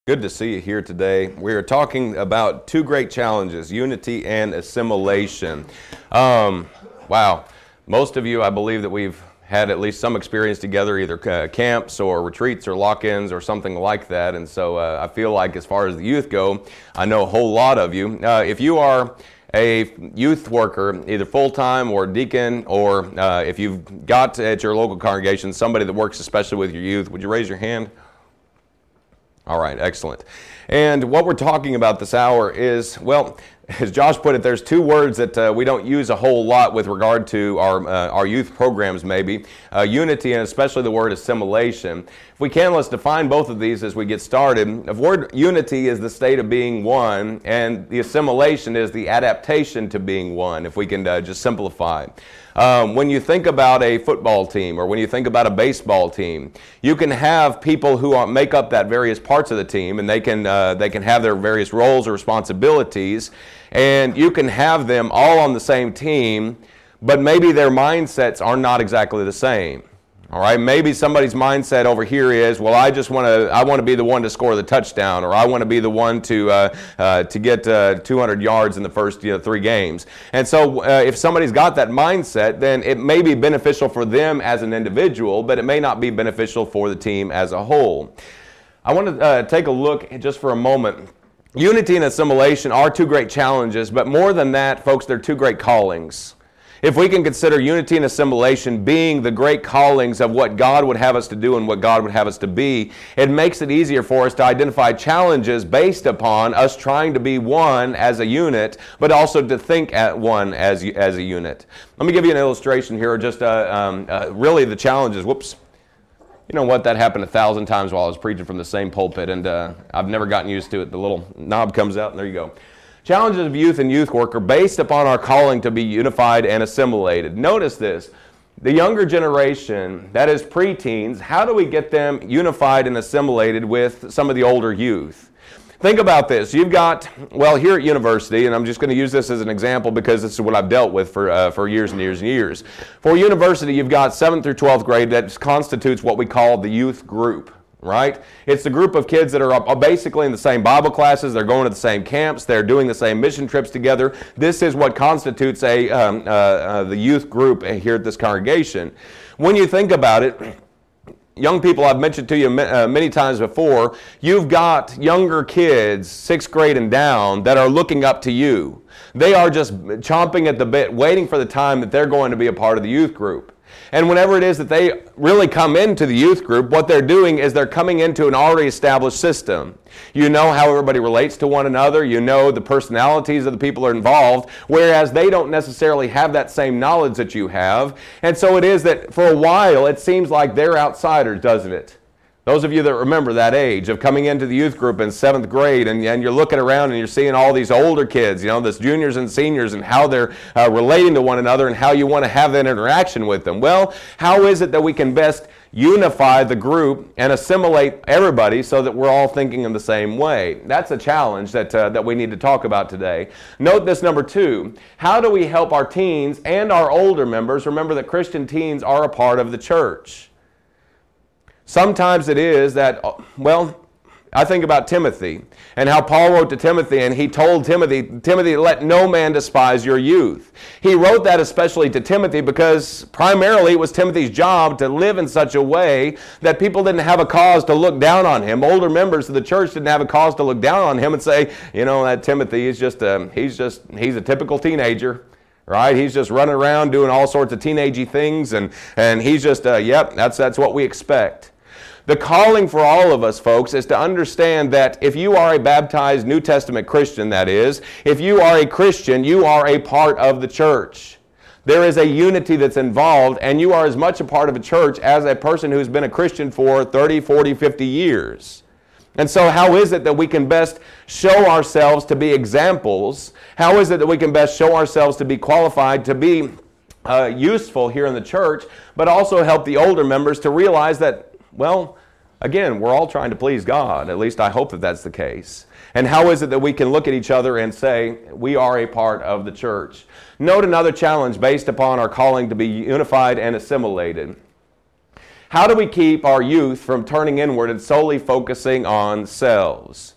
Good to see you here today. We are talking about two great challenges, unity and assimilation. Wow. Most of you, I believe that we've had at least some experience together, either camps or retreats or lock-ins or something like that. And so I feel like as far as the youth go, I know a whole lot of you. If you are a youth worker, either full-time or deacon, or if you've got at your local congregation somebody that works especially with your youth, would you raise your hand? All right, excellent. And what we're talking about this hour is, well, as Josh put it, there's two words that we don't use a whole lot with regard to our youth programs, maybe. Unity and especially the word assimilation. If we can, let's define both of these as we get started. The word unity is the state of being one, and the assimilation is the adaptation to being one, if we can just simplify. When you think about a football team or when you think about a baseball team, you can have people who make up that various parts of the team, and they can have their various roles or responsibilities, and you can have them all on the same team, but maybe their mindsets are not exactly the same. All right, maybe somebody's mindset over here is, well, I want to be the one to score the touchdown, or I want to be the one to get 200 yards in the first 3 games. And so if somebody's got that mindset, then it may be beneficial for them as an individual, but it may not be beneficial for the team as a whole. I want to take a look just for a moment. Unity and assimilation are two great challenges, but more than that, folks, they're two great callings. If we can consider unity and assimilation being the great callings of what God would have us to do and what God would have us to be, it makes it easier for us to identify challenges based upon us trying to be one as a unit, but also to think at one as a unit. Let me give you an illustration here, just really the challenges. Whoops. You know what? That happened 1,000 times while I was preaching from the same pulpit, and I've never gotten used to it. The little knob comes out, and there you go. Challenges of youth and youth work are based upon our calling to be unified and assimilated. Notice this. The younger generation, that is preteens, how do we get them unified and assimilated with some of the older youth? Think about this. You've got, well, here at university, and I'm just going to use this as an example because this is what I've dealt with for years and years and years. For university, you've got 7th through 12th grade that constitutes what we call the youth group. Right? It's the group of kids that are basically in the same Bible classes, they're going to the same camps, they're doing the same mission trips together. This is what constitutes the youth group here at this congregation. When you think about it, young people, I've mentioned to you many times before, you've got younger kids, 6th grade and down, that are looking up to you. They are just chomping at the bit, waiting for the time that they're going to be a part of the youth group. And whenever it is that they really come into the youth group, what they're doing is they're coming into an already established system. You know how everybody relates to one another. You know the personalities of the people that are involved, whereas they don't necessarily have that same knowledge that you have. And so it is that for a while it seems like they're outsiders, doesn't it? Those of you that remember that age of coming into the youth group in 7th grade and you're looking around and you're seeing all these older kids, this juniors and seniors and how they're relating to one another and how you want to have that interaction with them. Well, how is it that we can best unify the group and assimilate everybody so that we're all thinking in the same way? That's a challenge that we need to talk about today. Note this, number 2. How do we help our teens and our older members remember that Christian teens are a part of the church? Sometimes it is that, well, I think about Timothy and how Paul wrote to Timothy and he told Timothy, let no man despise your youth. He wrote that especially to Timothy because primarily it was Timothy's job to live in such a way that people didn't have a cause to look down on him. Older members of the church didn't have a cause to look down on him and say, that Timothy is he's a typical teenager. Right? He's just running around doing all sorts of teenagey things and he's just, that's what we expect. The calling for all of us, folks, is to understand that if you are a baptized New Testament Christian, that is, if you are a Christian, you are a part of the church. There is a unity that's involved, and you are as much a part of a church as a person who's been a Christian for 30, 40, 50 years. And so how is it that we can best show ourselves to be examples? How is it that we can best show ourselves to be qualified to be useful here in the church, but also help the older members to realize that, well, again, we're all trying to please God. At least I hope that that's the case. And how is it that we can look at each other and say, we are a part of the church? Note another challenge based upon our calling to be unified and assimilated. How do we keep our youth from turning inward and solely focusing on selves?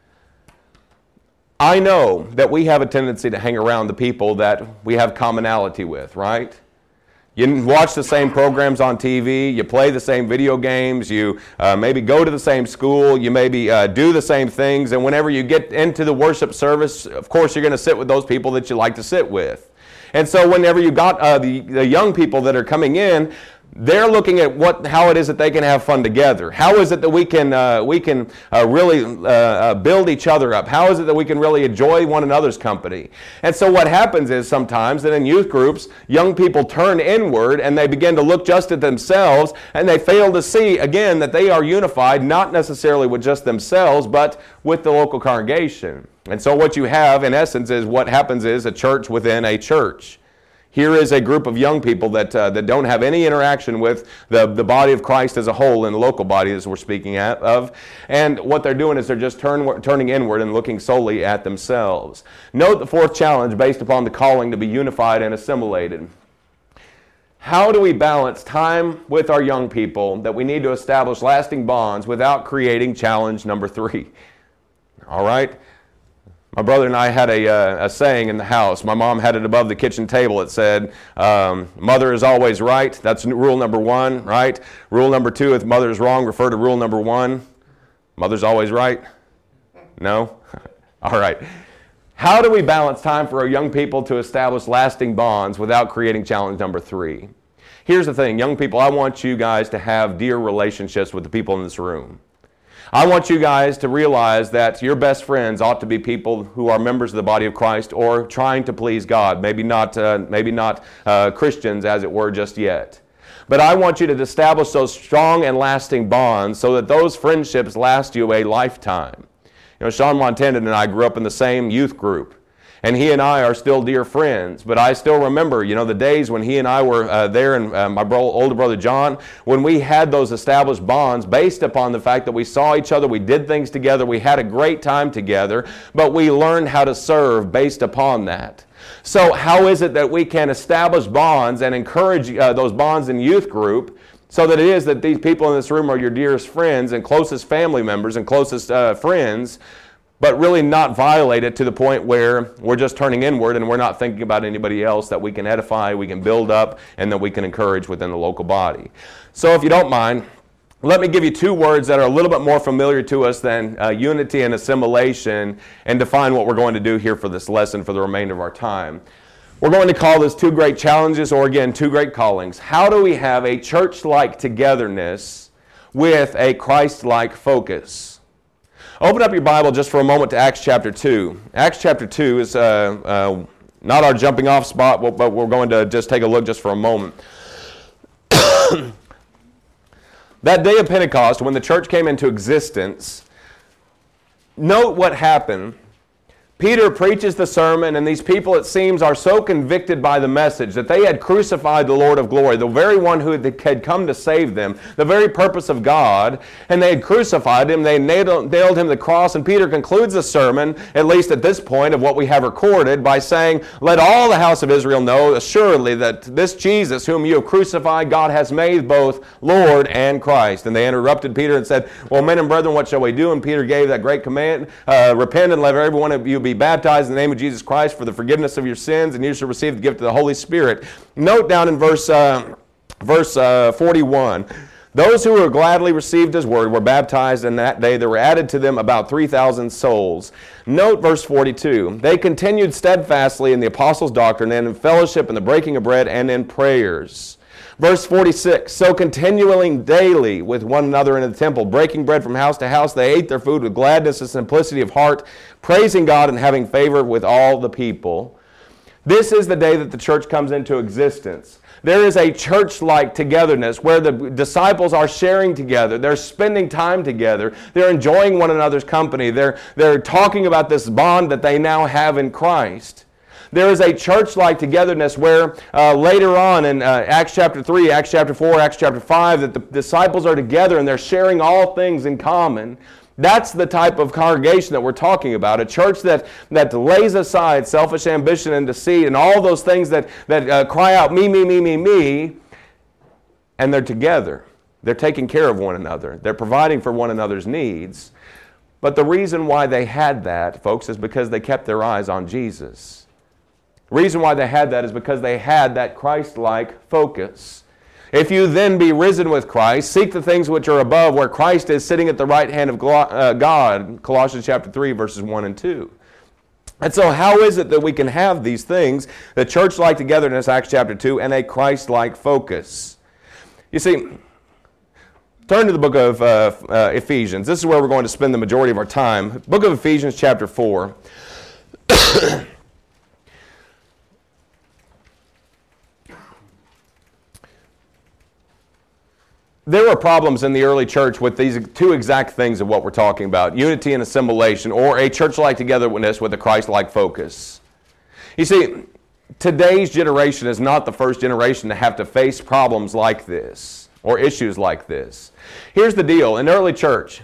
I know that we have a tendency to hang around the people that we have commonality with, right? You watch the same programs on TV, you play the same video games, you maybe go to the same school, you maybe do the same things, and whenever you get into the worship service, of course you're going to sit with those people that you like to sit with. And so whenever you got the young people that are coming in, they're looking at how it is that they can have fun together. How is it that we can really build each other up? How is it that we can really enjoy one another's company? And so what happens is sometimes that in youth groups, young people turn inward and they begin to look just at themselves, and they fail to see, again, that they are unified, not necessarily with just themselves, but with the local congregation. And so what you have, in essence, is what happens is a church within a church. Here is a group of young people that don't have any interaction with the body of Christ as a whole, and the local body as we're speaking of. And what they're doing is they're just turning inward and looking solely at themselves. Note the fourth challenge based upon the calling to be unified and assimilated. How do we balance time with our young people that we need to establish lasting bonds without creating challenge number 3? All right? My brother and I had a saying in the house. My mom had it above the kitchen table. It said, mother is always right. That's rule number 1, right? Rule number 2, if mother is wrong, refer to rule number 1. Mother's always right? No? All right. How do we balance time for our young people to establish lasting bonds without creating challenge number 3? Here's the thing, young people, I want you guys to have dear relationships with the people in this room. I want you guys to realize that your best friends ought to be people who are members of the body of Christ or trying to please God. Maybe not Christians, as it were, just yet. But I want you to establish those strong and lasting bonds so that those friendships last you a lifetime. You know, Sean Montana and I grew up in the same youth group. And he and I are still dear friends. But I still remember, the days when he and I were there, and my older brother John, when we had those established bonds based upon the fact that we saw each other, we did things together, we had a great time together, but we learned how to serve based upon that. So how is it that we can establish bonds and encourage those bonds in youth group so that it is that these people in this room are your dearest friends and closest family members and closest friends, but really not violate it to the point where we're just turning inward and we're not thinking about anybody else that we can edify, we can build up, and that we can encourage within the local body. So if you don't mind, let me give you 2 words that are a little bit more familiar to us than unity and assimilation, and define what we're going to do here for this lesson for the remainder of our time. We're going to call this 2 great challenges, or again, 2 great callings. How do we have a church-like togetherness with a Christ-like focus? Open up your Bible just for a moment to Acts chapter 2. Acts chapter 2 is not our jumping off spot, but we're going to just take a look just for a moment. That day of Pentecost, when the church came into existence, note what happened. Peter preaches the sermon, and these people, it seems, are so convicted by the message that they had crucified the Lord of glory, the very one who had come to save them, the very purpose of God, and they had crucified him, they nailed him to the cross, and Peter concludes the sermon, at least at this point of what we have recorded, by saying, "Let all the house of Israel know assuredly that this Jesus whom you have crucified, God has made both Lord and Christ." And they interrupted Peter and said, "Well, men and brethren, what shall we do?" And Peter gave that great command, "Repent and let every one of you be baptized in the name of Jesus Christ for the forgiveness of your sins, and you shall receive the gift of the Holy Spirit." Note down in verse 41, those who were gladly received his word were baptized, and that day there were added to them about 3,000 souls. Note verse 42, they continued steadfastly in the apostles' doctrine and in fellowship, in the breaking of bread, and in prayers. Verse 46, so continuing daily with one another in the temple, breaking bread from house to house, they ate their food with gladness and simplicity of heart, praising God and having favor with all the people. This is the day that the church comes into existence. There is a church-like togetherness where the disciples are sharing together. They're spending time together. They're enjoying one another's company. They're talking about this bond that they now have in Christ. There is a church-like togetherness where later on in Acts chapter 3, Acts chapter 4, Acts chapter 5, that the disciples are together and they're sharing all things in common. That's the type of congregation that we're talking about, a church that lays aside selfish ambition and deceit and all those things that cry out, me, me, me, me, me, and they're together. They're taking care of one another. They're providing for one another's needs. But the reason why they had that, folks, is because they kept their eyes on Jesus. The reason why they had that is because they had that Christ-like focus. If you then be risen with Christ, seek the things which are above, where Christ is sitting at the right hand of God, Colossians chapter 3, verses 1 and 2. And so how is it that we can have these things, the church-like togetherness, Acts chapter 2, and a Christ-like focus? You see, turn to the book of Ephesians. This is where we're going to spend the majority of our time. Book of Ephesians chapter 4. There were problems in the early church with these two exact things of what we're talking about, unity and assimilation, or a church-like togetherness with a Christ-like focus. You see, today's generation is not the first generation to have to face problems like this, or issues like this. Here's the deal. In the early church,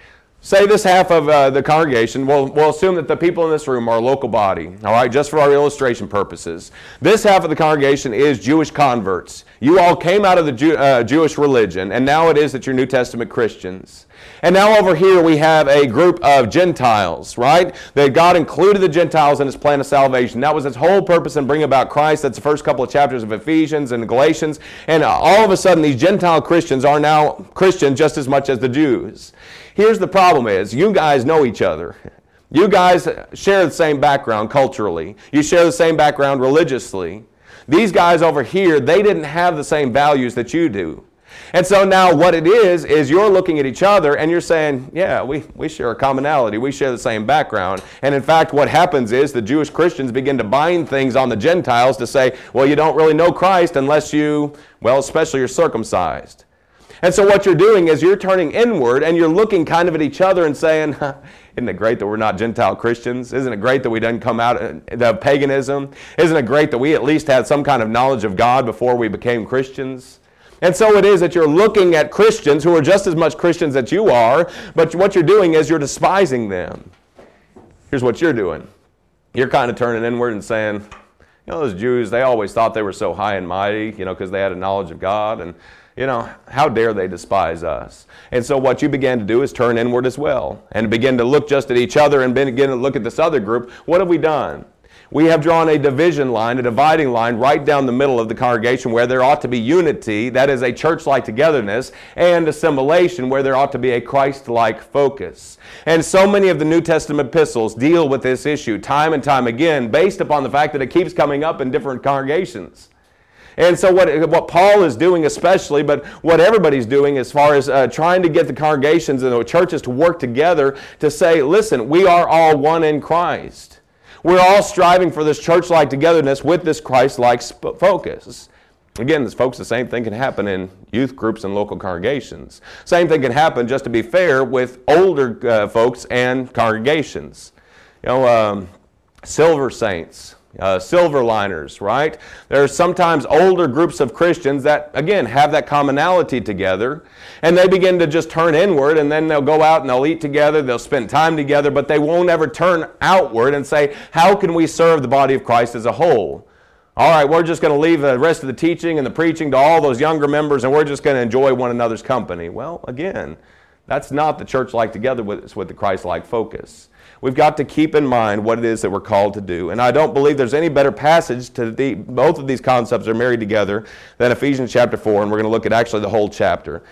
say this half of the congregation, we'll assume that the people in this room are a local body, all right, just for our illustration purposes. This half of the congregation is Jewish converts. You all came out of the Jewish religion, and now it is that you're New Testament Christians. And now over here we have a group of Gentiles, right? That God included the Gentiles in His plan of salvation. That was His whole purpose in bringing about Christ. That's the first couple of chapters of Ephesians and Galatians. And all of a sudden these Gentile Christians are now Christian just as much as the Jews. Here's the problem is, you guys know each other. You guys share the same background culturally. You share the same background religiously. These guys over here, they didn't have the same values that you do. And so now what it is you're looking at each other and you're saying, yeah, we share a commonality. We share the same background. And in fact, what happens is the Jewish Christians begin to bind things on the Gentiles to say, well, you don't really know Christ unless you, well, especially you're circumcised. And so what you're doing is you're turning inward and you're looking kind of at each other and saying, isn't it great that we're not Gentile Christians? Isn't it great that we didn't come out of paganism? Isn't it great that we at least had some kind of knowledge of God before we became Christians? And so it is that you're looking at Christians who are just as much Christians as you are, but what you're doing is you're despising them. Here's what you're doing. You're kind of turning inward and saying, you know, those Jews, they always thought they were so high and mighty, you know, because they had a knowledge of God, and you know, how dare they despise us? And so what you began to do is turn inward as well and begin to look just at each other and begin to look at this other group. What have we done? We have drawn a division line, a dividing line right down the middle of the congregation where there ought to be unity, that is a church-like togetherness, and assimilation where there ought to be a Christ-like focus. And so many of the New Testament epistles deal with this issue time and time again based upon the fact that it keeps coming up in different congregations. And so what Paul is doing especially, but what everybody's doing as far as trying to get the congregations and the churches to work together to say, listen, we are all one in Christ. We're all striving for this church-like togetherness with this Christ-like focus. Again, folks, the same thing can happen in youth groups and local congregations. Same thing can happen, just to be fair, with older folks and congregations. You know, silver saints. Silver liners, right? There are sometimes older groups of Christians that, again, have that commonality together, and they begin to just turn inward, and then they'll go out and they'll eat together, they'll spend time together, but they won't ever turn outward and say, how can we serve the body of Christ as a whole? All right, we're just going to leave the rest of the teaching and the preaching to all those younger members, and we're just going to enjoy one another's company. Well, again, that's not the church-like together with the Christ-like focus. We've got to keep in mind what it is that we're called to do. And I don't believe there's any better passage to both of these concepts are married together than Ephesians chapter 4, and we're going to look at actually the whole chapter.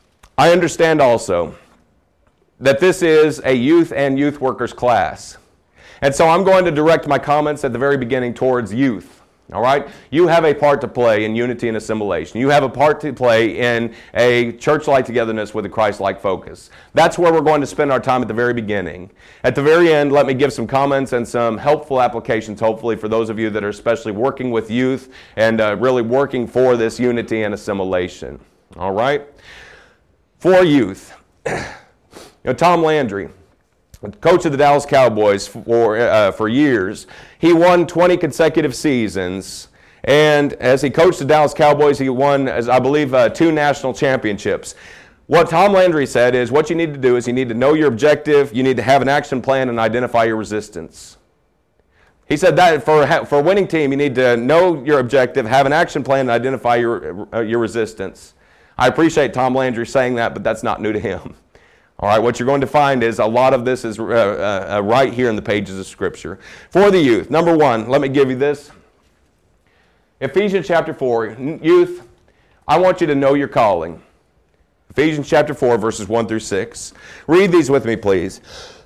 I understand also that this is a youth and youth workers class. And so I'm going to direct my comments at the very beginning towards youth. All right? You have a part to play in unity and assimilation. You have a part to play in a church-like togetherness with a Christ-like focus. That's where we're going to spend our time at the very beginning. At the very end, let me give some comments and some helpful applications, hopefully, for those of you that are especially working with youth and really working for this unity and assimilation. All right? For youth, Tom Landry, coach of the Dallas Cowboys for years. He won 20 consecutive seasons, and as he coached the Dallas Cowboys, he won, as I believe, 2 national championships. What Tom Landry said is what you need to do is you need to know your objective, you need to have an action plan, and identify your resistance. He said that for a winning team, you need to know your objective, have an action plan, and identify your resistance. I appreciate Tom Landry saying that, but that's not new to him. All right, what you're going to find is a lot of this is right here in the pages of Scripture. For the youth, number one, let me give you this. Ephesians chapter 4, youth, I want you to know your calling. Ephesians chapter 4, verses 1 through 6. Read these with me, please.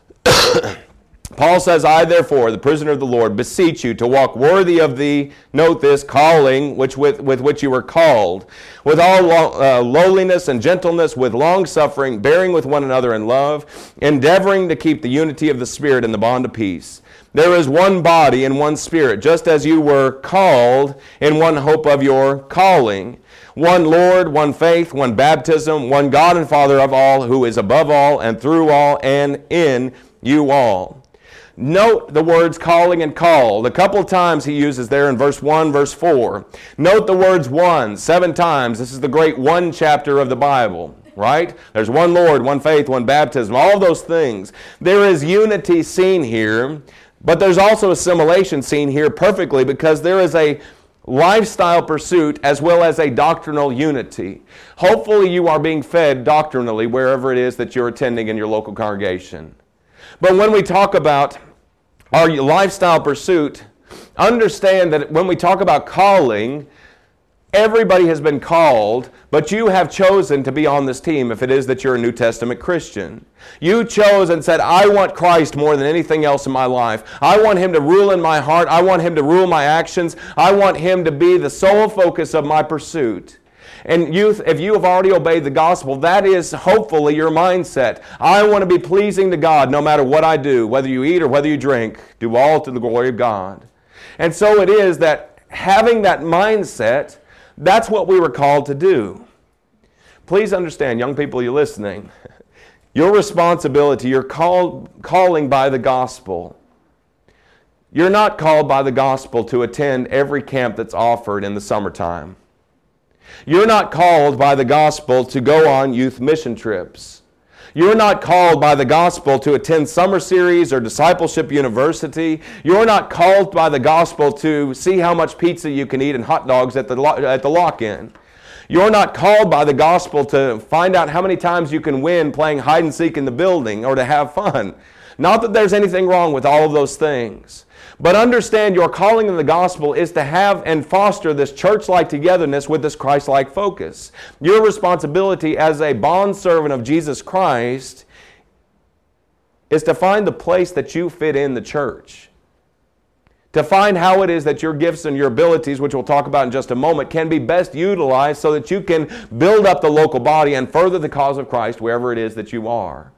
Paul says, I therefore, the prisoner of the Lord, beseech you to walk worthy of the, note this, calling with which you were called, with all lowliness and gentleness, with long-suffering, bearing with one another in love, endeavoring to keep the unity of the Spirit in the bond of peace. There is one body and one Spirit, just as you were called in one hope of your calling. One Lord, one faith, one baptism, one God and Father of all, who is above all and through all and in you all. Note the words calling and called. A couple of times he uses there in verse 1, verse 4. Note the words one 7 times. This is the great one chapter of the Bible, right? There's one Lord, one faith, one baptism, all of those things. There is unity seen here, but there's also assimilation seen here perfectly because there is a lifestyle pursuit as well as a doctrinal unity. Hopefully you are being fed doctrinally wherever it is that you're attending in your local congregation. But when we talk about our lifestyle pursuit, understand that when we talk about calling, everybody has been called, but you have chosen to be on this team if it is that you're a New Testament Christian. You chose and said, I want Christ more than anything else in my life. I want Him to rule in my heart. I want Him to rule my actions. I want Him to be the sole focus of my pursuit. And youth, if you have already obeyed the gospel, that is hopefully your mindset. I want to be pleasing to God no matter what I do, whether you eat or whether you drink, do all to the glory of God. And so it is that having that mindset, that's what we were called to do. Please understand, young people, you're listening. Your responsibility, you're calling by the gospel. You're not called by the gospel to attend every camp that's offered in the summertime. You're not called by the gospel to go on youth mission trips. You're not called by the gospel to attend summer series or discipleship university. You're not called by the gospel to see how much pizza you can eat and hot dogs at the lock-in. You're not called by the gospel to find out how many times you can win playing hide and seek in the building or to have fun. Not that there's anything wrong with all of those things. But understand your calling in the gospel is to have and foster this church-like togetherness with this Christ-like focus. Your responsibility as a bondservant of Jesus Christ is to find the place that you fit in the church. To find how it is that your gifts and your abilities, which we'll talk about in just a moment, can be best utilized so that you can build up the local body and further the cause of Christ wherever it is that you are.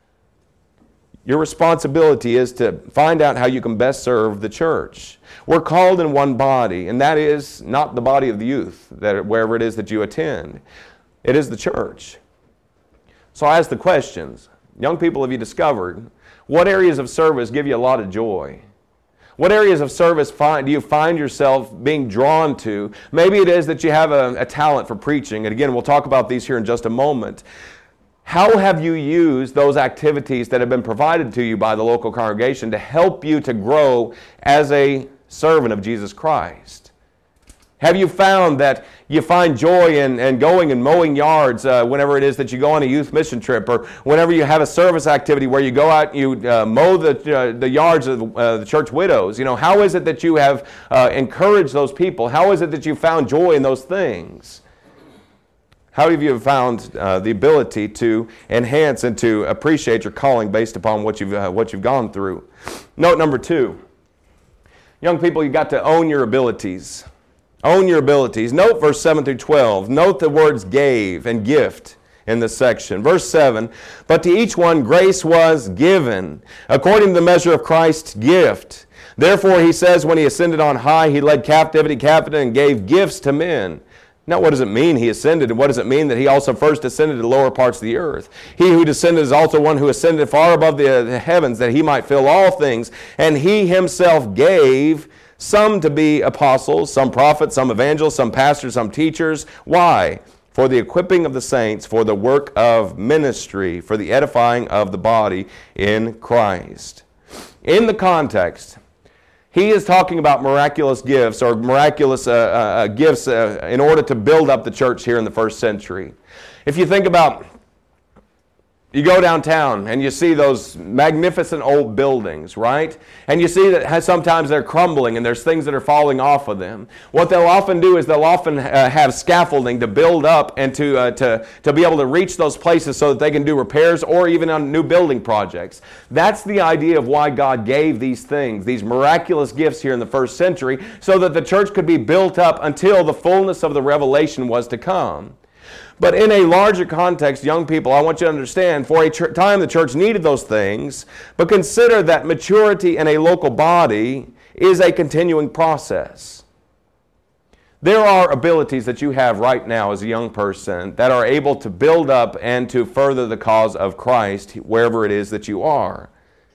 Your responsibility is to find out how you can best serve the church. We're called in one body, and that is not the body of the youth, wherever it is that you attend. It is the church. So I ask the questions. Young people, have you discovered what areas of service give you a lot of joy? What areas of service do you find yourself being drawn to? Maybe it is that you have a talent for preaching, and again, we'll talk about these here in just a moment. How have you used those activities that have been provided to you by the local congregation to help you to grow as a servant of Jesus Christ? Have you found that you find joy in going and mowing yards whenever it is that you go on a youth mission trip, or whenever you have a service activity where you go out and you mow the yards of the church widows? You know, how is it that you have encouraged those people? How is it that you found joy in those things? How have you found the ability to enhance and to appreciate your calling based upon what you've gone through? Note number 2. Young people, you've got to own your abilities. Own your abilities. Note verse 7 through 12. Note the words gave and gift in this section. Verse 7, but to each one grace was given, according to the measure of Christ's gift. Therefore, he says, when he ascended on high, he led captivity captive and gave gifts to men. Now, what does it mean he ascended? And what does it mean that he also first ascended to the lower parts of the earth? He who descended is also one who ascended far above the heavens, that he might fill all things. And he himself gave some to be apostles, some prophets, some evangelists, some pastors, some teachers. Why? For the equipping of the saints, for the work of ministry, for the edifying of the body in Christ. In the context, He is talking about miraculous gifts or miraculous gifts in order to build up the church here in the first century. If you think about, you go downtown and you see those magnificent old buildings, right? And you see that sometimes they're crumbling and there's things that are falling off of them. What they'll often do is they'll often have scaffolding to build up and to be able to reach those places so that they can do repairs or even on new building projects. That's the idea of why God gave these things, these miraculous gifts here in the first century, so that the church could be built up until the fullness of the revelation was to come. But in a larger context, young people, I want you to understand, for a time the church needed those things, but consider that maturity in a local body is a continuing process. There are abilities that you have right now as a young person that are able to build up and to further the cause of Christ wherever it is that you are.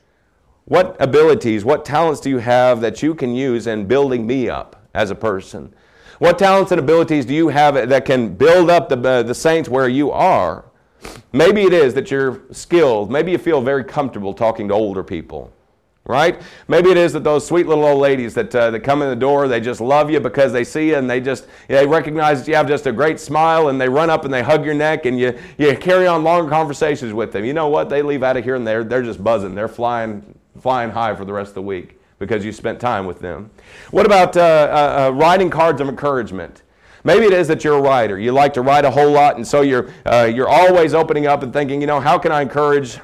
What abilities, what talents do you have that you can use in building me up as a person? What talents and abilities do you have that can build up the saints where you are? Maybe it is that you're skilled. Maybe you feel very comfortable talking to older people, right? Maybe it is that those sweet little old ladies that come in the door, they just love you because they see you and they recognize that you have just a great smile and they run up and they hug your neck and you carry on long conversations with them. You know what? They leave out of here and they're just buzzing. They're flying high for the rest of the week, because you spent time with them. What about writing cards of encouragement? Maybe it is that you're a writer. You like to write a whole lot, and so you're always opening up and thinking, how can I encourage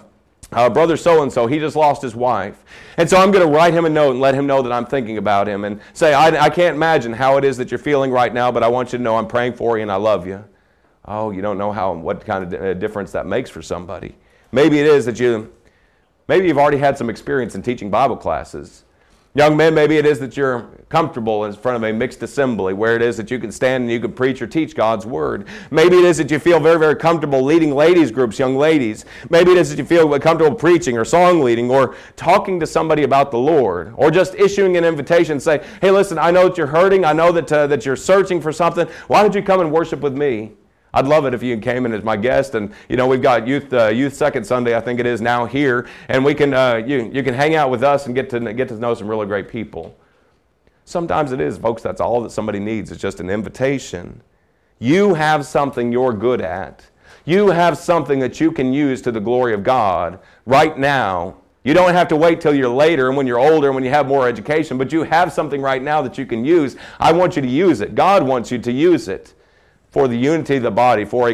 brother so-and-so? He just lost his wife. And so I'm going to write him a note and let him know that I'm thinking about him and say, I can't imagine how it is that you're feeling right now, but I want you to know I'm praying for you and I love you. Oh, you don't know what kind of difference that makes for somebody. Maybe it is that maybe you've already had some experience in teaching Bible classes. Young men, maybe it is that you're comfortable in front of a mixed assembly where it is that you can stand and you can preach or teach God's Word. Maybe it is that you feel very, very comfortable leading ladies groups, young ladies. Maybe it is that you feel comfortable preaching or song leading or talking to somebody about the Lord, or just issuing an invitation and say, hey, listen, I know that you're hurting. I know that you're searching for something. Why don't you come and worship with me? I'd love it if you came in as my guest, and we've got youth second Sunday, I think it is now here, and we can you can hang out with us and get to know some really great people. Sometimes it is, folks. That's all that somebody needs. It's just an invitation. You have something you're good at. You have something that you can use to the glory of God right now. You don't have to wait till you're later and when you're older and when you have more education, but you have something right now that you can use. I want you to use it. God wants you to use it for the unity of the body, for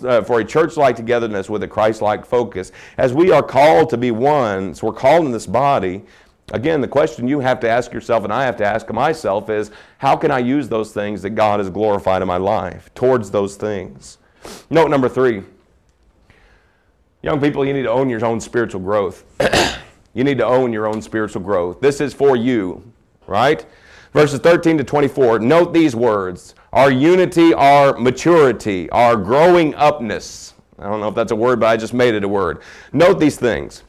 a church-like togetherness with a Christ-like focus. As we are called to be one, so we're called in this body. Again, the question you have to ask yourself and I have to ask myself is, how can I use those things that God has glorified in my life towards those things? Note number 3. Young people, you need to own your own spiritual growth. You need to own your own spiritual growth. This is for you, right? Verses 13 to 24, note these words. Our unity, our maturity, our growing upness. I don't know if that's a word, but I just made it a word. Note these things.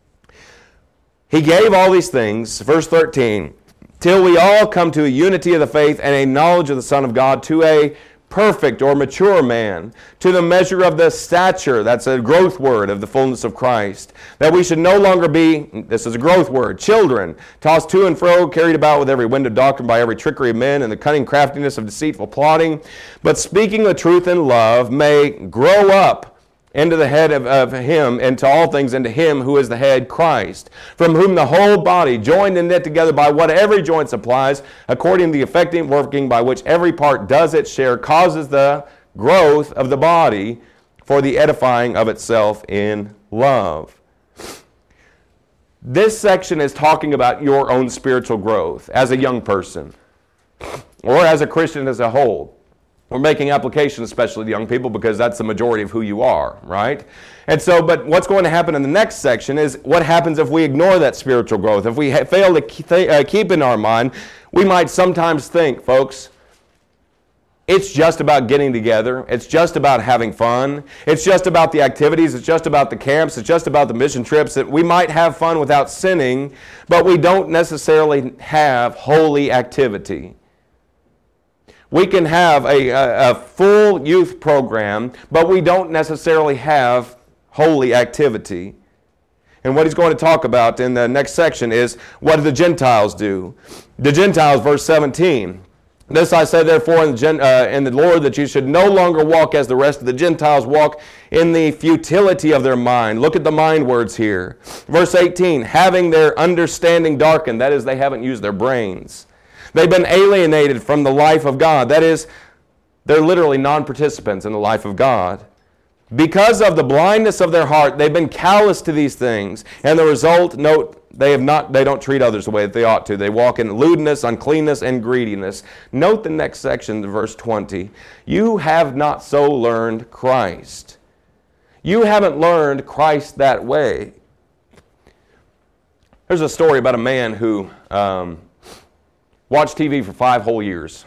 He gave all these things, verse 13, till we all come to a unity of the faith and a knowledge of the Son of God, to a perfect or mature man, to the measure of the stature, that's a growth word, of the fullness of Christ, that we should no longer be, this is a growth word, children, tossed to and fro, carried about with every wind of doctrine by every trickery of men and the cunning craftiness of deceitful plotting, but speaking the truth in love may grow up into the head of him, and to all things into him who is the head, Christ, from whom the whole body, joined and knit together by what every joint supplies, according to the effective working by which every part does its share, causes the growth of the body for the edifying of itself in love. This section is talking about your own spiritual growth as a young person, or as a Christian as a whole. We're making applications, especially to young people, because that's the majority of who you are, right? And so, but what's going to happen in the next section is what happens if we ignore that spiritual growth. If we fail to keep in our mind, we might sometimes think, folks, it's just about getting together. It's just about having fun. It's just about the activities. It's just about the camps. It's just about the mission trips. That we might have fun without sinning, but we don't necessarily have holy activity. We can have a full youth program, but we don't necessarily have holy activity. And what he's going to talk about in the next section is, what do the Gentiles do? The Gentiles, verse 17. This I say therefore in the Lord, that you should no longer walk as the rest of the Gentiles walk, in the futility of their mind. Look at the mind words here. Verse 18, having their understanding darkened. That is, they haven't used their brains. They've been alienated from the life of God. That is, they're literally non-participants in the life of God. Because of the blindness of their heart, they've been callous to these things. And the result, note, they don't treat others the way that they ought to. They walk in lewdness, uncleanness, and greediness. Note the next section, verse 20. You have not so learned Christ. You haven't learned Christ that way. There's a story about a man who watched TV for 5 whole years.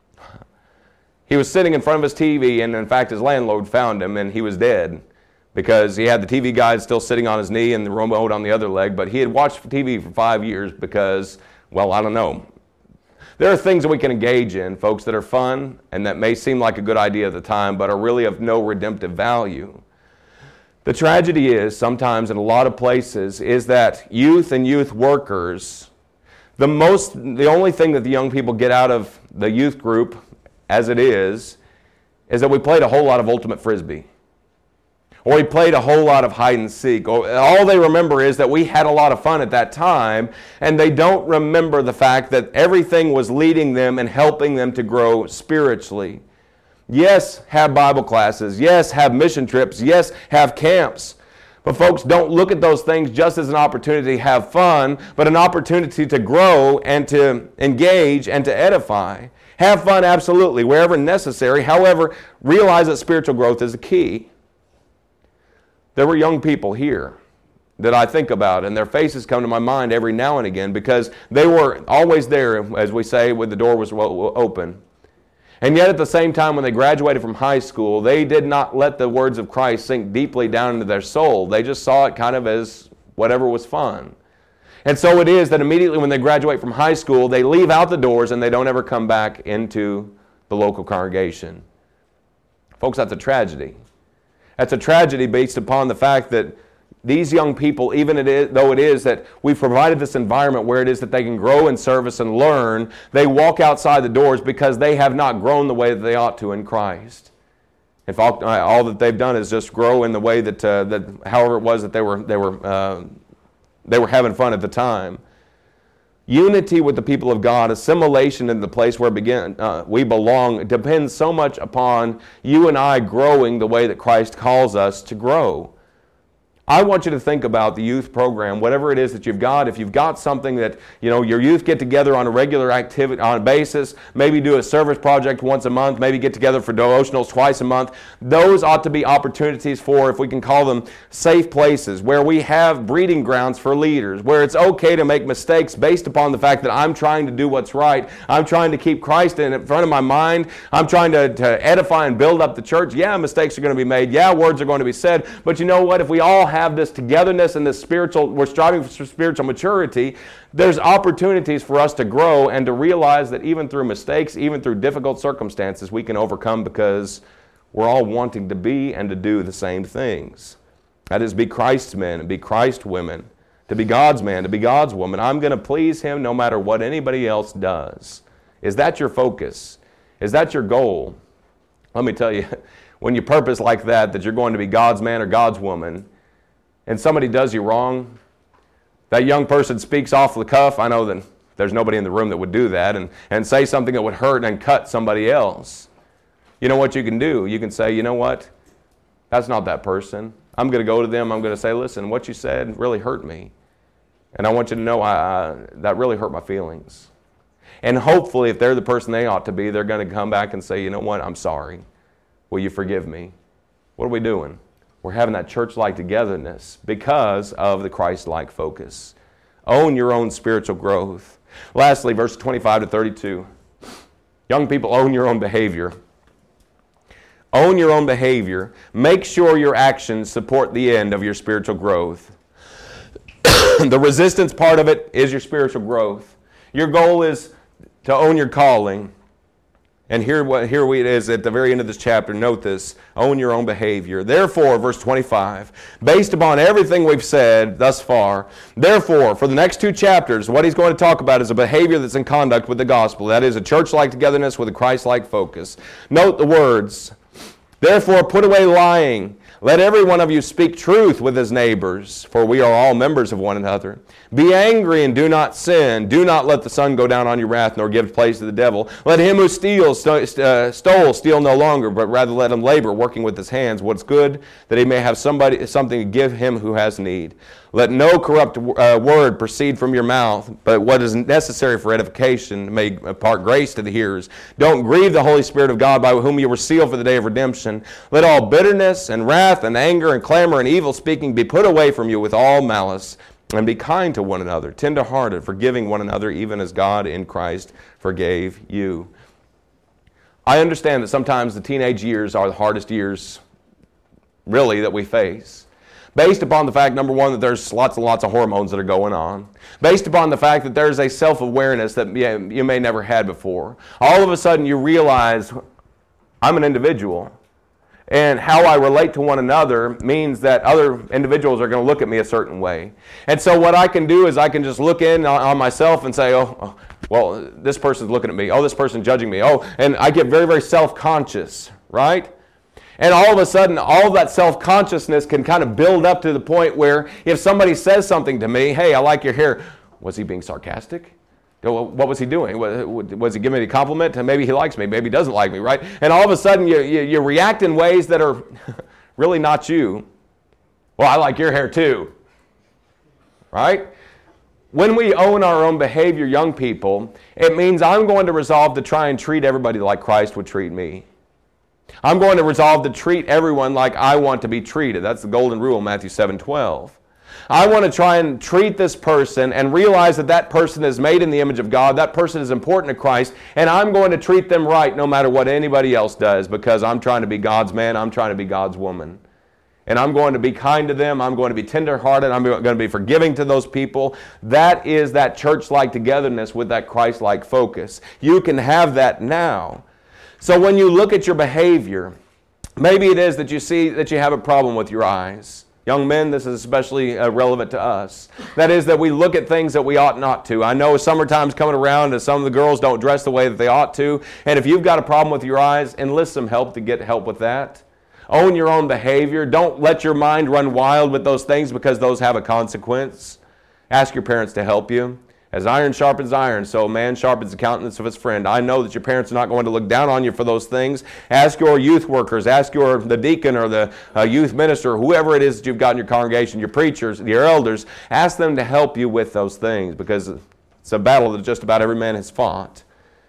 He was sitting in front of his TV, and in fact his landlord found him, and he was dead because he had the TV guide still sitting on his knee and the remote on the other leg, but he had watched TV for 5 years because, well, I don't know. There are things that we can engage in, folks, that are fun and that may seem like a good idea at the time, but are really of no redemptive value. The tragedy is, sometimes in a lot of places, is that youth and youth workers, the only thing that the young people get out of the youth group as it is that we played a whole lot of ultimate frisbee. Or we played a whole lot of hide and seek. All they remember is that we had a lot of fun at that time, and they don't remember the fact that everything was leading them and helping them to grow spiritually. Yes, have Bible classes. Yes, have mission trips. Yes, have camps. But folks, don't look at those things just as an opportunity to have fun, but an opportunity to grow and to engage and to edify. Have fun, absolutely, wherever necessary. However, realize that spiritual growth is the key. There were young people here that I think about, and their faces come to my mind every now and again because they were always there, as we say, when the door was open. And yet at the same time, when they graduated from high school, they did not let the words of Christ sink deeply down into their soul. They just saw it kind of as whatever was fun. And so it is that immediately when they graduate from high school, they leave out the doors and they don't ever come back into the local congregation. Folks, that's a tragedy. That's a tragedy based upon the fact that these young people, even though it is that we've provided this environment where it is that they can grow in service and learn, they walk outside the doors because they have not grown the way that they ought to in Christ. In fact, all that they've done is just grow in the way that however it was that they were having fun at the time. Unity with the people of God, assimilation in the place where we belong, depends so much upon you and I growing the way that Christ calls us to grow. I want you to think about the youth program, whatever it is that you've got. If you've got something that, your youth get together on a regular activity, on a basis, maybe do a service project once a month, maybe get together for devotionals twice a month, those ought to be opportunities for, if we can call them, safe places, where we have breeding grounds for leaders, where it's okay to make mistakes based upon the fact that I'm trying to do what's right. I'm trying to keep Christ in front of my mind. I'm trying to edify and build up the church. Yeah, mistakes are going to be made. Yeah, words are going to be said. But you know what? If we all have this togetherness and this we're striving for spiritual maturity, there's opportunities for us to grow and to realize that even through mistakes, even through difficult circumstances, we can overcome because we're all wanting to be and to do the same things. That is, be Christ's men and be Christ's women, to be God's man, to be God's woman. I'm going to please Him no matter what anybody else does. Is that your focus? Is that your goal? Let me tell you, when you purpose like that you're going to be God's man or God's woman, and somebody does you wrong, that young person speaks off the cuff. I know that there's nobody in the room that would do that, and say something that would hurt and cut somebody else. You know what you can do? You can say, you know what? That's not that person. I'm going to go to them. I'm going to say, listen, what you said really hurt me. And I want you to know that really hurt my feelings. And hopefully, if they're the person they ought to be, they're going to come back and say, you know what? I'm sorry. Will you forgive me? What are we doing? We're having that church-like togetherness because of the Christ-like focus. Own your own spiritual growth. Lastly, verse 25 to 32. Young people, own your own behavior. Own your own behavior. Make sure your actions support the end of your spiritual growth. The resistance part of it is your spiritual growth. Your goal is to own your calling. And here it is at the very end of this chapter. Note this. Own your own behavior. Therefore, verse 25, based upon everything we've said thus far, therefore, for the next 2 chapters, what he's going to talk about is a behavior that's in conduct with the gospel. That is a church-like togetherness with a Christ-like focus. Note the words. Therefore, put away lying. Let every one of you speak truth with his neighbors, for we are all members of one another. Be angry and do not sin. Do not let the sun go down on your wrath, nor give place to the devil. Let him who stole steal no longer, but rather let him labor, working with his hands what's good, that he may have something to give him who has need. Let no corrupt word proceed from your mouth, but what is necessary for edification may impart grace to the hearers. Don't grieve the Holy Spirit of God, by whom you were sealed for the day of redemption. Let all bitterness and wrath and anger and clamor and evil speaking be put away from you with all malice. And be kind to one another, tender-hearted, forgiving one another, even as God in Christ forgave you. I understand that sometimes the teenage years are the hardest years, really, that we face. Based upon the fact, number one, that there's lots and lots of hormones that are going on. Based upon the fact that there's a self-awareness that you may never had before. All of a sudden you realize, I'm an individual. And how I relate to one another means that other individuals are going to look at me a certain way. And so what I can do is I can just look in on myself and say, oh, well, this person's looking at me. Oh, this person's judging me. Oh, and I get very, very self-conscious, right? And all of a sudden, all of that self-consciousness can kind of build up to the point where if somebody says something to me, hey, I like your hair, was he being sarcastic? What was he doing? Was he giving me a compliment? Maybe he likes me. Maybe he doesn't like me, right? And all of a sudden, you react in ways that are really not you. Well, I like your hair too, right? When we own our own behavior, young people, it means I'm going to resolve to try and treat everybody like Christ would treat me. I'm going to resolve to treat everyone like I want to be treated. That's the golden rule, Matthew 7:12. I want to try and treat this person and realize that that person is made in the image of God. That person is important to Christ. And I'm going to treat them right no matter what anybody else does, because I'm trying to be God's man. I'm trying to be God's woman. And I'm going to be kind to them. I'm going to be tenderhearted. I'm going to be forgiving to those people. That is that church-like togetherness with that Christ-like focus. You can have that now. So when you look at your behavior, maybe it is that you see that you have a problem with your eyes. Young men, this is especially relevant to us. That is that we look at things that we ought not to. I know summertime's coming around and some of the girls don't dress the way that they ought to. And if you've got a problem with your eyes, enlist some help to get help with that. Own your own behavior. Don't let your mind run wild with those things, because those have a consequence. Ask your parents to help you. As iron sharpens iron, so a man sharpens the countenance of his friend. I know that your parents are not going to look down on you for those things. Ask your youth workers, ask the deacon or the youth minister, whoever it is that you've got in your congregation, your preachers, your elders, ask them to help you with those things, because it's a battle that just about every man has fought.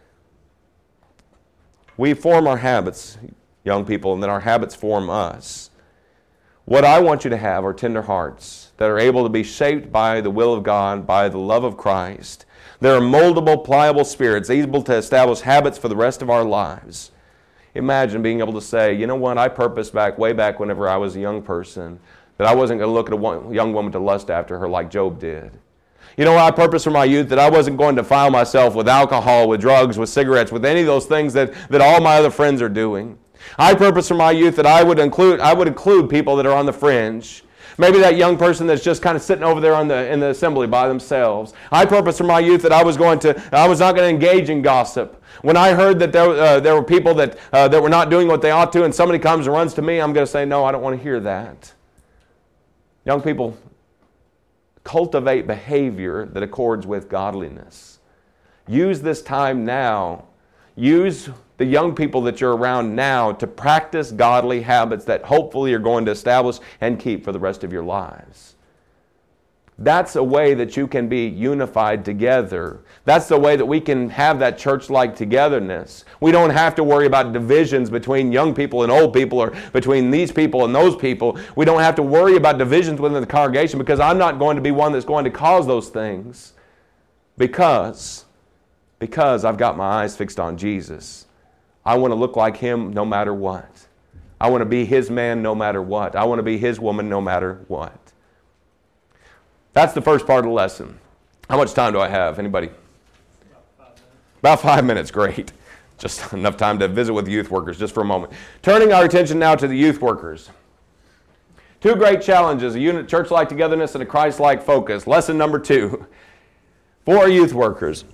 We form our habits, young people, and then our habits form us. What I want you to have are tender hearts that are able to be shaped by the will of God, by the love of Christ. They're moldable, pliable spirits, able to establish habits for the rest of our lives. Imagine being able to say, you know what, I purposed way back whenever I was a young person, that I wasn't going to look at a young woman to lust after her like Job did. You know what, I purposed for my youth that I wasn't going to defile myself with alcohol, with drugs, with cigarettes, with any of those things that all my other friends are doing. I purpose for my youth that I would include people that are on the fringe. Maybe that young person that's just kind of sitting over there in the assembly by themselves. I purpose for my youth that I was not going to engage in gossip. When I heard that there were people that were not doing what they ought to, and somebody comes and runs to me, I'm going to say, no, I don't want to hear that. Young people, cultivate behavior that accords with godliness. Use this time now. Use the young people that you're around now to practice godly habits that hopefully you're going to establish and keep for the rest of your lives. That's a way that you can be unified together. That's the way that we can have that church-like togetherness. We don't have to worry about divisions between young people and old people, or between these people and those people. We don't have to worry about divisions within the congregation, because I'm not going to be one that's going to cause those things, because I've got my eyes fixed on Jesus. I want to look like Him no matter what. I want to be His man no matter what. I want to be His woman no matter what. That's the first part of the lesson. How much time do I have? Anybody? About 5 minutes. About 5 minutes, great. Just enough time to visit with youth workers just for a moment. Turning our attention now to the youth workers. Two great challenges, a unit church-like togetherness and a Christ-like focus. Lesson number 2 for our youth workers.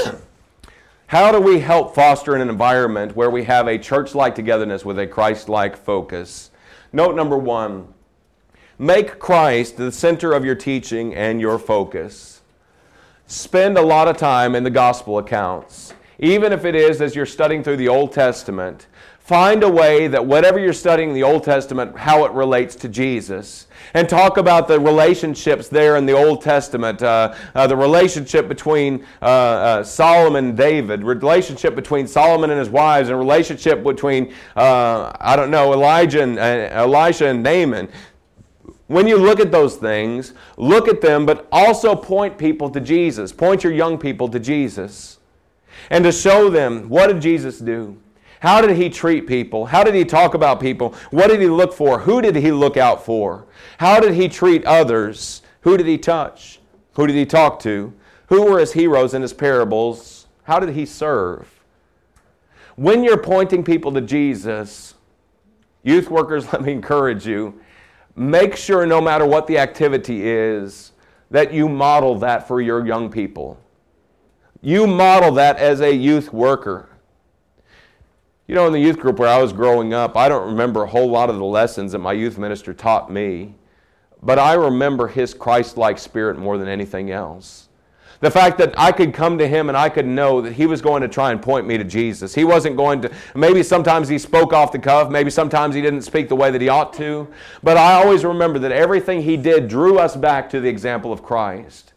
How do we help foster an environment where we have a church-like togetherness with a Christ-like focus? Note number 1, make Christ the center of your teaching and your focus. Spend a lot of time in the gospel accounts. Even if it is as you're studying through the Old Testament, find a way that whatever you're studying in the Old Testament, how it relates to Jesus. And talk about the relationships there in the Old Testament, the relationship between Solomon and David, relationship between Solomon and his wives, and relationship between, Elijah and Elisha and Naaman. When you look at those things, look at them, but also point people to Jesus. Point your young people to Jesus. And to show them, what did Jesus do? How did he treat people? How did he talk about people? What did he look for? Who did he look out for? How did he treat others? Who did he touch? Who did he talk to? Who were his heroes in his parables? How did he serve? When you're pointing people to Jesus, youth workers, let me encourage you, make sure no matter what the activity is, that you model that for your young people. You model that as a youth worker. You know, in the youth group where I was growing up, I don't remember a whole lot of the lessons that my youth minister taught me, but I remember his Christ-like spirit more than anything else. The fact that I could come to him and I could know that he was going to try and point me to Jesus. He wasn't going to, maybe sometimes he spoke off the cuff, maybe sometimes he didn't speak the way that he ought to, but I always remember that everything he did drew us back to the example of Christ.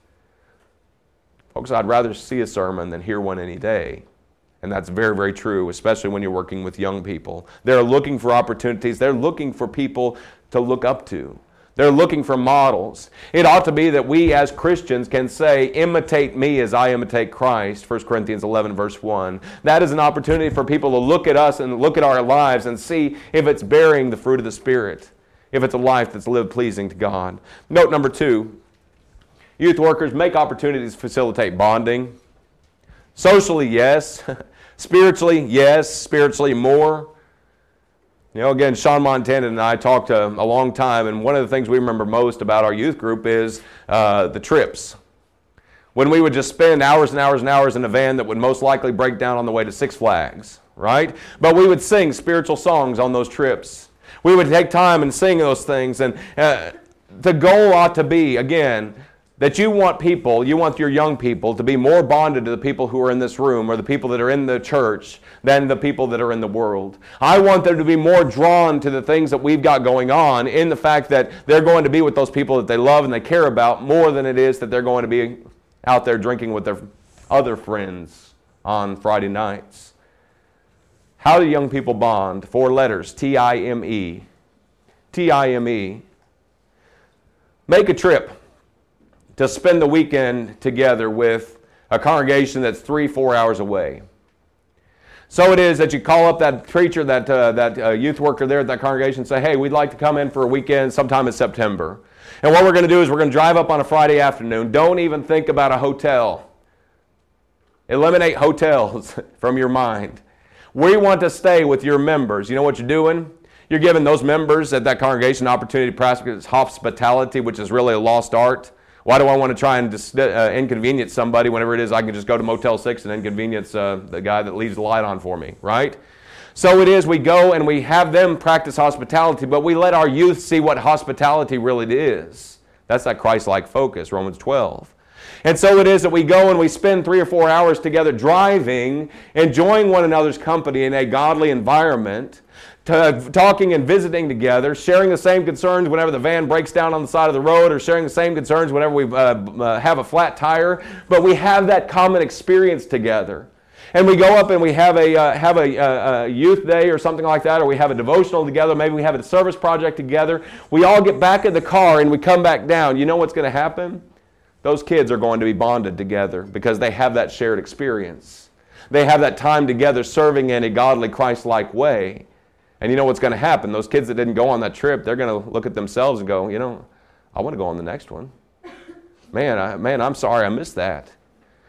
Folks, I'd rather see a sermon than hear one any day. And that's very, very true, especially when you're working with young people. They're looking for opportunities. They're looking for people to look up to. They're looking for models. It ought to be that we as Christians can say, imitate me as I imitate Christ, 1 Corinthians 11, verse 1. That is an opportunity for people to look at us and look at our lives and see if it's bearing the fruit of the Spirit, if it's a life that's lived pleasing to God. Note number 2. Youth workers, make opportunities to facilitate bonding. Socially, yes. Spiritually, yes. Spiritually, more. You know, again, Sean Montana and I talked a long time, and one of the things we remember most about our youth group is the trips. When we would just spend hours and hours and hours in a van that would most likely break down on the way to Six Flags, right? But we would sing spiritual songs on those trips. We would take time and sing those things, and the goal ought to be, again, that you want your young people to be more bonded to the people who are in this room or the people that are in the church than the people that are in the world. I want them to be more drawn to the things that we've got going on in the fact that they're going to be with those people that they love and they care about more than it is that they're going to be out there drinking with their other friends on Friday nights. How do young people bond? 4 letters, T-I-M-E. T-I-M-E. Make a trip to spend the weekend together with a congregation that's 3-4 hours away. So it is that you call up that preacher, that youth worker there at that congregation and say, hey, we'd like to come in for a weekend sometime in September. And what we're going to do is we're going to drive up on a Friday afternoon. Don't even think about a hotel. Eliminate hotels from your mind. We want to stay with your members. You know what you're doing? You're giving those members at that congregation an opportunity to practice hospitality, which is really a lost art. Why do I want to try and inconvenience somebody whenever it is I can just go to Motel 6 and inconvenience the guy that leaves the light on for me, right? So it is we go and we have them practice hospitality, but we let our youth see what hospitality really is. That's that Christ-like focus, Romans 12. And so it is that we go and we spend 3 or 4 hours together driving, enjoying one another's company in a godly environment, talking and visiting together, sharing the same concerns whenever the van breaks down on the side of the road, or sharing the same concerns whenever we have a flat tire. But we have that common experience together. And we go up and we have a youth day or something like that, or we have a devotional together, maybe we have a service project together. We all get back in the car and we come back down. You know what's going to happen? Those kids are going to be bonded together because they have that shared experience. They have that time together serving in a godly, Christ-like way. And you know what's going to happen? Those kids that didn't go on that trip, they're going to look at themselves and go, I want to go on the next one. Man, I'm sorry I missed that.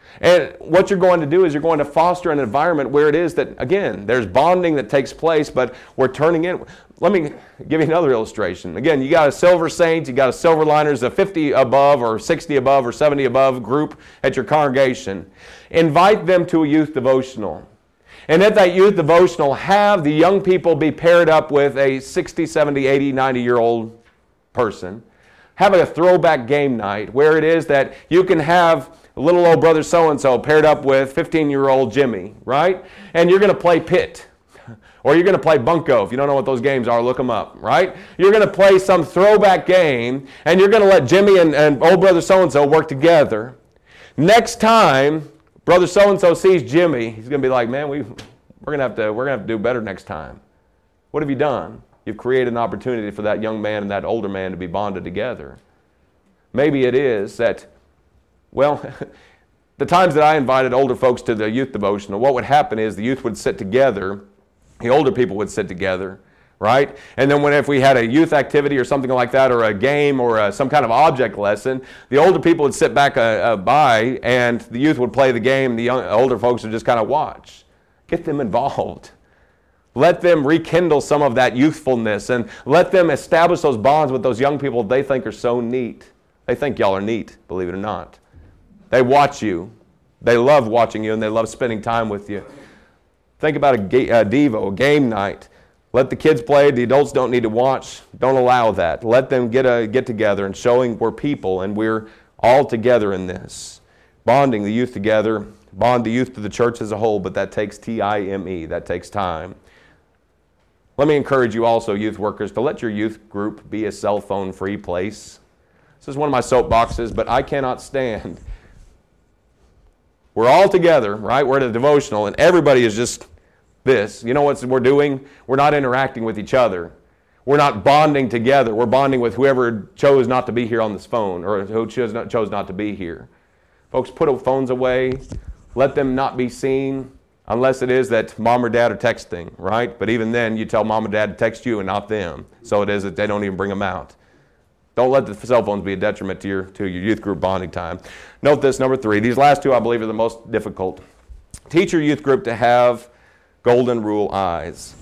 And what you're going to do is you're going to foster an environment where it is that, again, there's bonding that takes place, but we're turning in. Let me give you another illustration. Again, you got a Silver Saints, you got a Silver Liners, a 50 above or 60 above or 70 above group at your congregation. Invite them to a youth devotional. And at that youth devotional, have the young people be paired up with a 60, 70, 80, 90-year-old person. Have a throwback game night where it is that you can have little old brother so-and-so paired up with 15-year-old Jimmy, right? And you're going to play pit. Or you're going to play bunco. If you don't know what those games are, look them up, right? You're going to play some throwback game, and you're going to let Jimmy and old brother so-and-so work together. Next time brother so-and-so sees Jimmy, he's going to be like, man, we're going to have to do better next time. What have you done? You've created an opportunity for that young man and that older man to be bonded together. Maybe it is that, well, the times that I invited older folks to the youth devotional, what would happen is the youth would sit together, the older people would sit together, right? And then if we had a youth activity or something like that, or a game or some kind of object lesson, the older people would sit back by, and the youth would play the game, the older folks would just kind of watch. Get them involved. Let them rekindle some of that youthfulness, and let them establish those bonds with those young people they think are so neat. They think y'all are neat, believe it or not. They watch you. They love watching you, and they love spending time with you. Think about a Devo, a game night. Let the kids play. The adults don't need to watch. Don't allow that. Let them get together and showing we're people and we're all together in this. Bonding the youth together. Bond the youth to the church as a whole, but that takes time. That takes time. Let me encourage you also, youth workers, to let your youth group be a cell phone free place. This is one of my soapboxes, but I cannot stand. We're all together, right? We're at a devotional, and everybody is just this. You know what we're doing? We're not interacting with each other. We're not bonding together. We're bonding with whoever chose not to be here on this phone, or who chose not to be here. Folks, put phones away. Let them not be seen, unless it is that mom or dad are texting, right? But even then, you tell mom and dad to text you and not them. So it is that they don't even bring them out. Don't let the cell phones be a detriment to your youth group bonding time. Note this, number 3. These last two, I believe, are the most difficult. Teach your youth group to have golden rule eyes.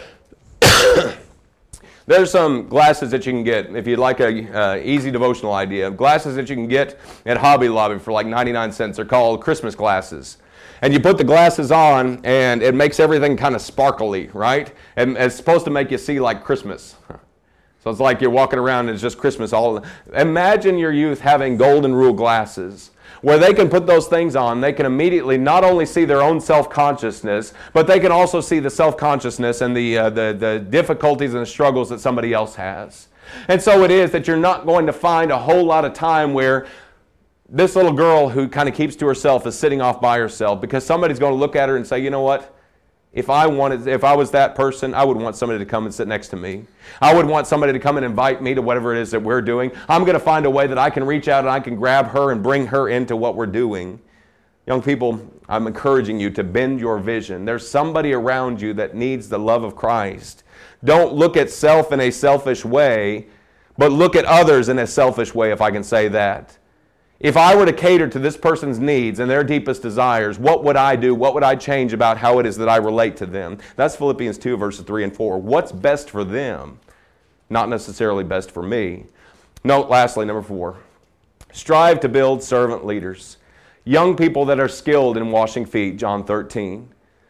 There's some glasses that you can get, if you'd like a easy devotional idea, glasses that you can get at Hobby Lobby for like 99 cents. They're called Christmas glasses. And you put the glasses on, and it makes everything kind of sparkly, right? And it's supposed to make you see like Christmas. So it's like you're walking around and it's just Christmas all. Imagine your youth having golden rule glasses where they can put those things on. They can immediately not only see their own self-consciousness, but they can also see the self-consciousness and the difficulties and the struggles that somebody else has. And so it is that you're not going to find a whole lot of time where this little girl who kind of keeps to herself is sitting off by herself, because somebody's going to look at her and say, you know what? If I was that person, I would want somebody to come and sit next to me. I would want somebody to come and invite me to whatever it is that we're doing. I'm going to find a way that I can reach out and I can grab her and bring her into what we're doing. Young people, I'm encouraging you to bend your vision. There's somebody around you that needs the love of Christ. Don't look at self in a selfish way, but look at others in a selfish way, if I can say that. If I were to cater to this person's needs and their deepest desires, what would I do? What would I change about how it is that I relate to them? That's Philippians 2, verses 3 and 4. What's best for them? Not necessarily best for me. Note, lastly, number 4. Strive to build servant leaders. Young people that are skilled in washing feet, John 13.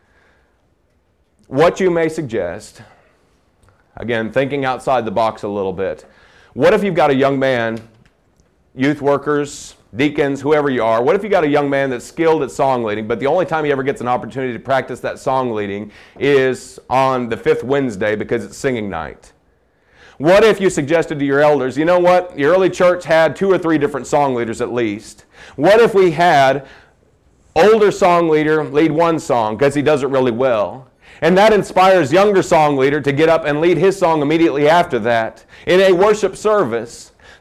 What you may suggest, again, thinking outside the box a little bit. What if you've got a young man, youth workers, deacons, whoever you are, what if you got a young man that's skilled at song leading, but the only time he ever gets an opportunity to practice that song leading is on the 5th Wednesday because it's singing night? What if you suggested to your elders, you know what, your early church had 2 or 3 different song leaders at least. What if we had older song leader lead one song because he does it really well? And that inspires younger song leader to get up and lead his song immediately after that in a worship service.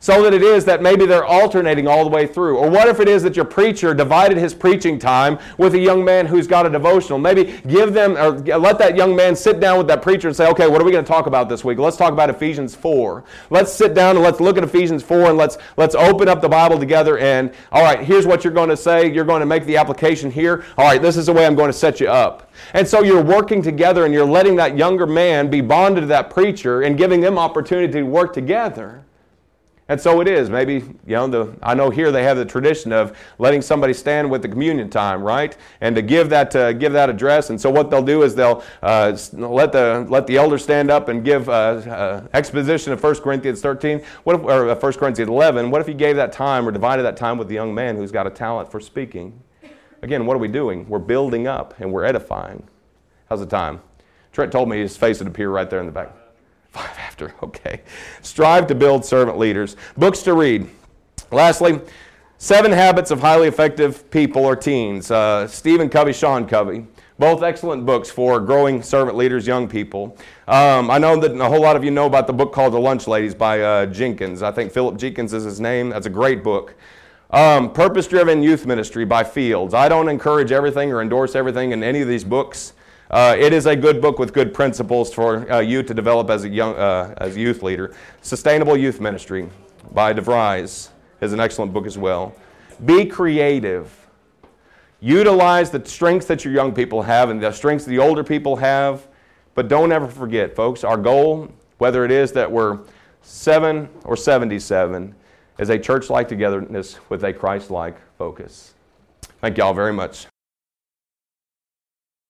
so that it is that maybe they're alternating all the way through? Or what if it is that your preacher divided his preaching time with a young man who's got a devotional? Maybe give them, or let that young man sit down with that preacher and say, okay, what are we going to talk about this week? Let's talk about Ephesians 4. Let's sit down and let's look at Ephesians 4 and let's open up the Bible together and, all right, here's what you're going to say. You're going to make the application here. All right, this is the way I'm going to set you up. And so you're working together and you're letting that younger man be bonded to that preacher and giving them opportunity to work together. And so it is. Maybe, I know here they have the tradition of letting somebody stand with the communion time, right? And to give that address. And so what they'll do is they'll let the elder stand up and give exposition of 1 Corinthians 13, or 1 Corinthians 11. What if he gave that time or divided that time with the young man who's got a talent for speaking? Again, what are we doing? We're building up and we're edifying. How's the time? Trent told me his face would appear right there in the back. 5 after, okay. Strive to build servant leaders. Books to read. Lastly, 7 Habits of Highly Effective People or Teens. Stephen Covey, Sean Covey. Both excellent books for growing servant leaders, young people. I know that a whole lot of you know about the book called The Lunch Ladies by Jenkins. I think Philip Jenkins is his name. That's a great book. Purpose-Driven Youth Ministry by Fields. I don't encourage everything or endorse everything in any of these books. It is a good book with good principles for you to develop as a youth leader. Sustainable Youth Ministry by DeVries is an excellent book as well. Be creative. Utilize the strengths that your young people have and the strengths the older people have. But don't ever forget, folks, our goal, whether it is that we're 7 or 77, is a church-like togetherness with a Christ-like focus. Thank you all very much.